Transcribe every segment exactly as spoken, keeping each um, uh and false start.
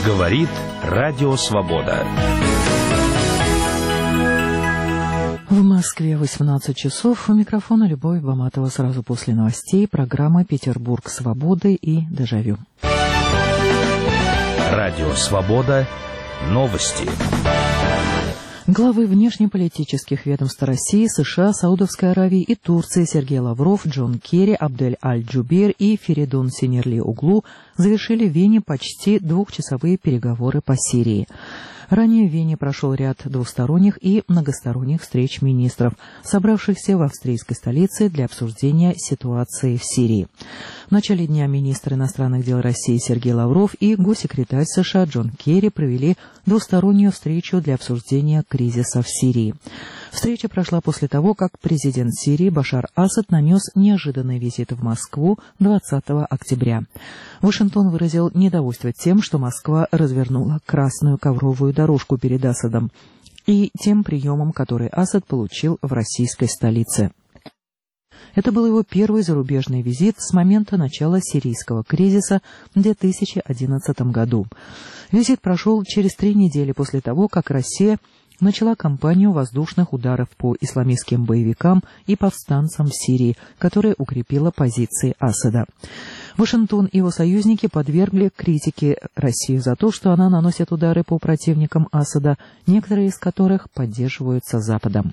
Говорит Радио Свобода. В Москве восемнадцать часов. У микрофона Любовь Баматова. Сразу после новостей программы «Петербург свободы» и «Дежавю». Радио Свобода. Новости. Главы внешнеполитических ведомств России, США, Саудовской Аравии и Турции Сергей Лавров, Джон Керри, Абдель Аль-Джубейр и Феридун Синерли-Оглу завершили в Вене почти двухчасовые переговоры по Сирии. Ранее в Вене прошел ряд двусторонних и многосторонних встреч министров, собравшихся в австрийской столице для обсуждения ситуации в Сирии. В начале дня министр иностранных дел России Сергей Лавров и госсекретарь США Джон Керри провели двустороннюю встречу для обсуждения кризиса в Сирии. Встреча прошла после того, как президент Сирии Башар Асад нанес неожиданный визит в Москву двадцатого октября. Вашингтон выразил недовольство тем, что Москва развернула красную ковровую дорожку перед Асадом и тем приемом, который Асад получил в российской столице. Это был его первый зарубежный визит с момента начала сирийского кризиса в две тысячи одиннадцатом году. Визит прошел через три недели после того, как Россия начала кампанию воздушных ударов по исламистским боевикам и повстанцам в Сирии, которая укрепила позиции Асада. Вашингтон и его союзники подвергли критике Россию за то, что она наносит удары по противникам Асада, некоторые из которых поддерживаются Западом.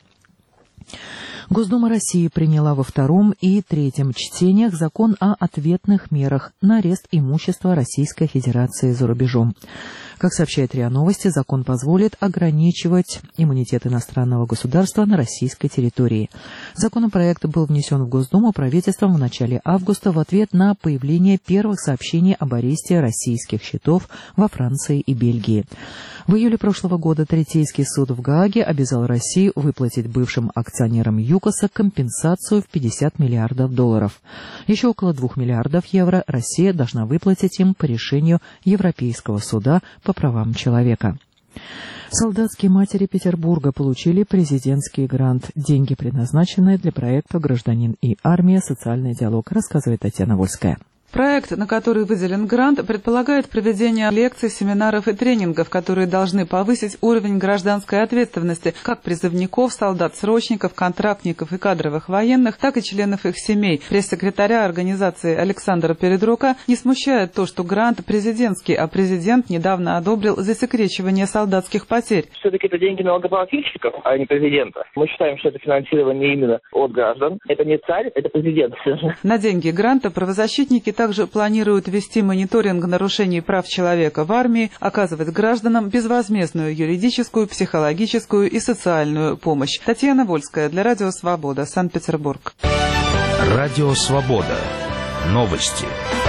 Госдума России приняла во втором и третьем чтениях закон о ответных мерах на арест имущества Российской Федерации за рубежом. Как сообщает РИА Новости, закон позволит ограничивать иммунитет иностранного государства на российской территории. Законопроект был внесен в Госдуму правительством в начале августа в ответ на появление первых сообщений об аресте российских счетов во Франции и Бельгии. В июле прошлого года Третейский суд в Гааге обязал Россию выплатить бывшим акционерам ЮКОСа компенсацию в пятьдесят миллиардов долларов. Еще около двух миллиардов евро Россия должна выплатить им по решению Европейского суда по правам человека. Солдатские матери Петербурга получили президентский грант. Деньги, предназначенные для проекта «Гражданин и армия. Социальный диалог», рассказывает Татьяна Вольская. Проект, на который выделен грант, предполагает проведение лекций, семинаров и тренингов, которые должны повысить уровень гражданской ответственности как призывников, солдат-срочников, контрактников и кадровых военных, так и членов их семей. Пресс-секретаря организации Александра Передрука не смущает то, что грант президентский, а президент недавно одобрил засекречивание солдатских потерь. Все-таки это деньги налогоплательщиков, а не президента. Мы считаем, что это финансирование именно от граждан. Это не царь, это президент. На деньги гранта правозащитники также планируют вести мониторинг нарушений прав человека в армии, оказывать гражданам безвозмездную юридическую, психологическую и социальную помощь. Татьяна Вольская для Радио Свобода, Санкт-Петербург. Радио Свобода. Новости.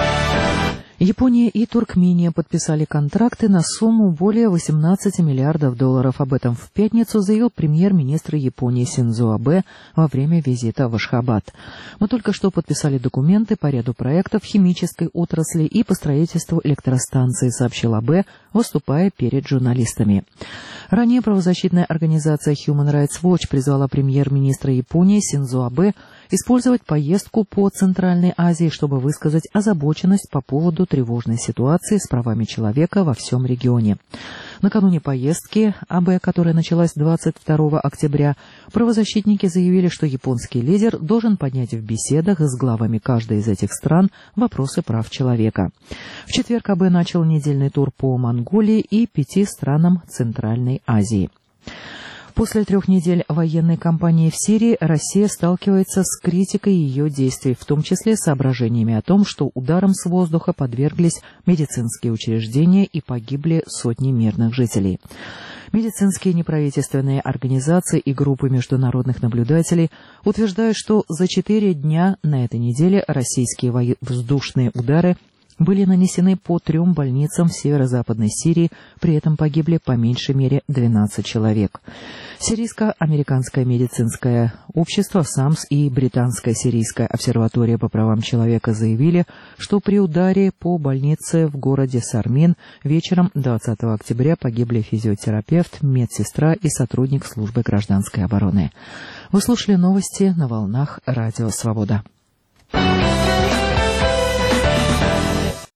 Япония и Туркмения подписали контракты на сумму более восемнадцати миллиардов долларов. Об этом в пятницу заявил премьер-министр Японии Синдзо Абэ во время визита в Ашхабад. Мы только что подписали документы по ряду проектов химической отрасли и по строительству электростанции, сообщил Абэ, выступая перед журналистами. Ранее правозащитная организация Human Rights Watch призвала премьер-министра Японии Синдзо Абэ использовать поездку по Центральной Азии, чтобы высказать озабоченность по поводу тревожной ситуации с правами человека во всем регионе. Накануне поездки Абэ, которая началась двадцать второго октября, правозащитники заявили, что японский лидер должен поднять в беседах с главами каждой из этих стран вопросы прав человека. В четверг Абэ начал недельный тур по Монголии и пяти странам Центральной Азии. После трех недель военной кампании в Сирии Россия сталкивается с критикой ее действий, в том числе с соображениями о том, что ударом с воздуха подверглись медицинские учреждения и погибли сотни мирных жителей. Медицинские неправительственные организации и группы международных наблюдателей утверждают, что за четыре дня на этой неделе российские воздушные удары были нанесены по трем больницам в северо-западной Сирии, при этом погибли по меньшей мере двенадцать человек. Сирийско-американское медицинское общество САМС и Британская сирийская обсерватория по правам человека заявили, что при ударе по больнице в городе Сармин вечером двадцатого октября погибли физиотерапевт, медсестра и сотрудник службы гражданской обороны. Вы слушали новости на волнах Радио Свобода.